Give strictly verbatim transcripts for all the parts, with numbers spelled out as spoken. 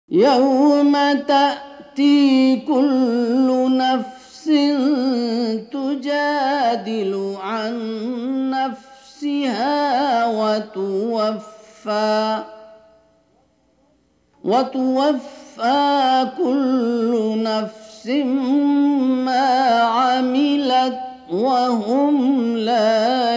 يوم تأتي كل نفس تجادل عن نفسها وتوفى وتوفى كل نفس ما عملت وهم لا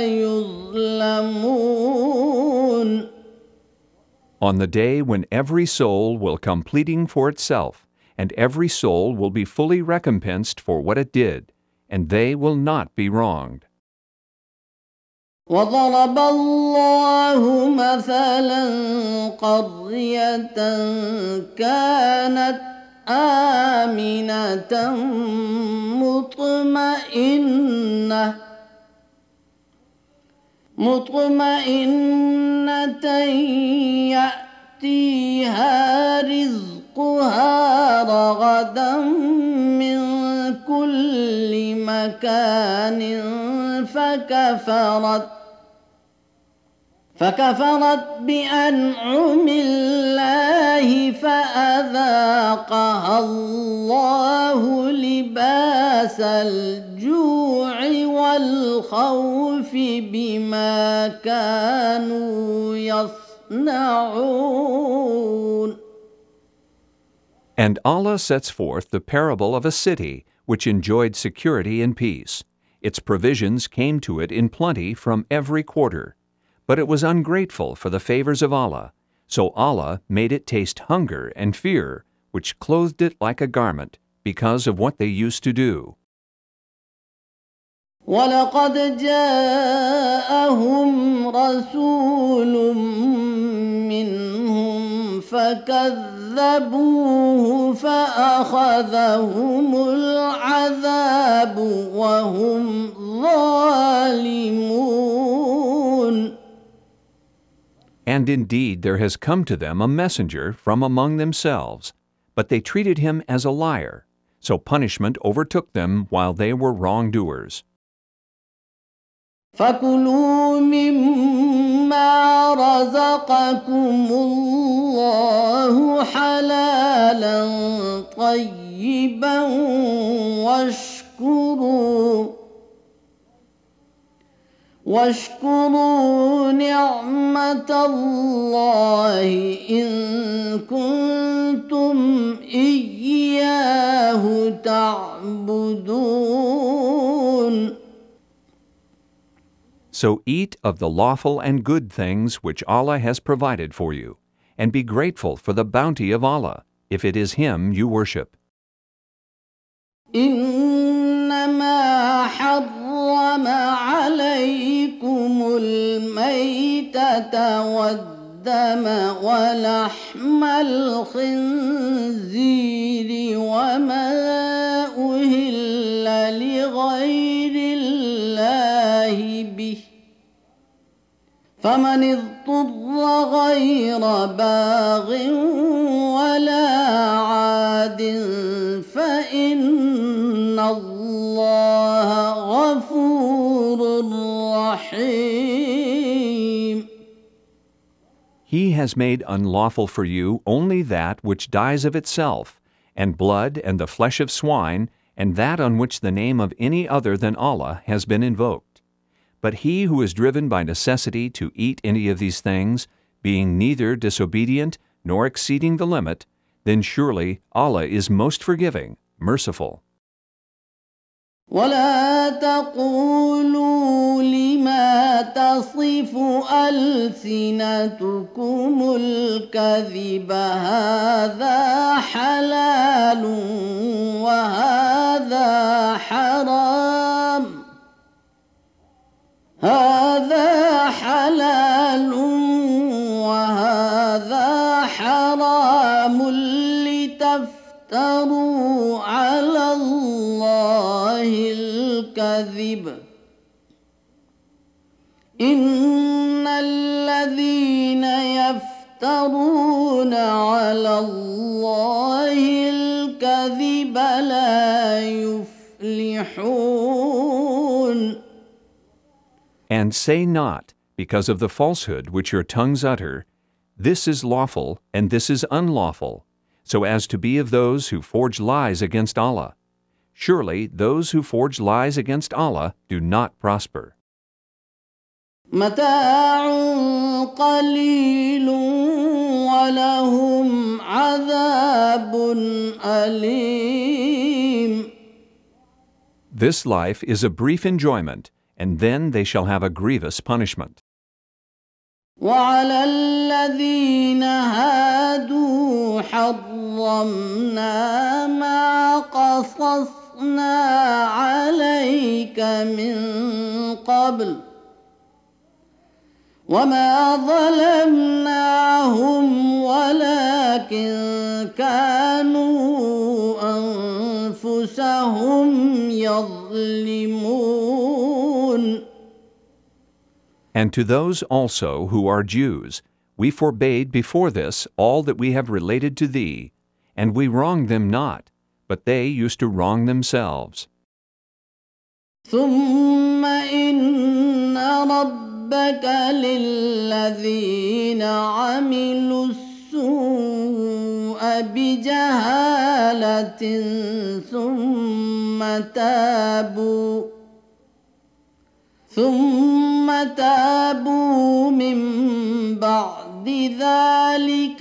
يظلمون. On the day when every soul will come pleading for itself, and every soul will be fully recompensed for what it did, and they will not be wronged. وضرب الله مثلا قرية كانت آمنة مطمئنة مطمئنة يأتيها رزقها رغدا من كل مكان فكفرت فكفرت بأنعم الله فأذاقها الله لباس الجوع والخوف بما كانوا يصنعون. And Allah sets forth the parable of a city which enjoyed security and peace. Its provisions came to it in plenty from every quarter. But it was ungrateful for the favors of Allah, so Allah made it taste hunger and fear, which clothed it like a garment, because of what they used to do. وَلَقَدْ جَاءَهُمْ رَسُولٌ مِّنْهُمْ فَكَذَّبُوهُ فَأَخَذَهُمُ الْعَذَابُ وَهُمْ ظَالِمُونَ. And indeed there has come to them a messenger from among themselves, but they treated him as a liar, so punishment overtook them while they were wrongdoers. فَكُلُوا مِمَّا رَزَقَكُمُ اللَّهُ حَلَالًا طَيِّبًا وَاشْكُرُوا واشكروا نعمة الله إن كنتم إياه تعبدون. So eat of the lawful and good things which Allah has provided for you, and be grateful for the bounty of Allah, if it is Him you worship. إنما حرم عليكم الميتة والدم ولحم الخنزير وما أهل لغير الله به فمن اضطر غير باغ ولا عاد فإن الله غفور رحيم. He has made unlawful for you only that which dies of itself, and blood and the flesh of swine, and that on which the name of any other than Allah has been invoked. But he who is driven by necessity to eat any of these things, being neither disobedient nor exceeding the limit, then surely Allah is most forgiving, merciful. ولا تقولوا لما تصف ألسنتكم الكذب هذا حلال وهذا حرام هذا حلال وهذا حرام لتفتروا على الله الكذب إن الذين يفترون على الله الكذب لا يفلحون. And say not, because of the falsehood which your tongues utter, this is lawful and this is unlawful, so as to be of those who forge lies against Allah. Surely those who forge lies against Allah do not prosper. متاع قليل ولهم عذاب أليم. This life is a brief enjoyment, and then they shall have a grievous punishment. وعلى الذين هادوا حرمنا ما قصصنا عليك من قبل وما ظلمناهم ولكن كانوا أنفسهم يظلمون. And to those also who are Jews, we forbade before this all that we have related to thee, and we wronged them not, but they used to wrong themselves. ثم إن ربك للذين عملوا السوء بجهالة ثم تابوا ثم تابوا من بعد ذلك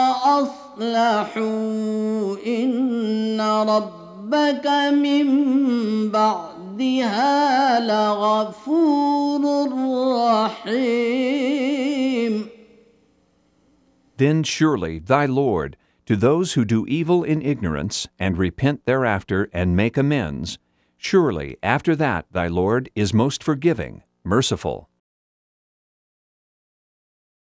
وأصلحوا إن ربك من بعدها لغفور رحيم. Then surely thy Lord, to those who do evil in ignorance, and repent thereafter and make amends, surely after that thy Lord is most forgiving, merciful.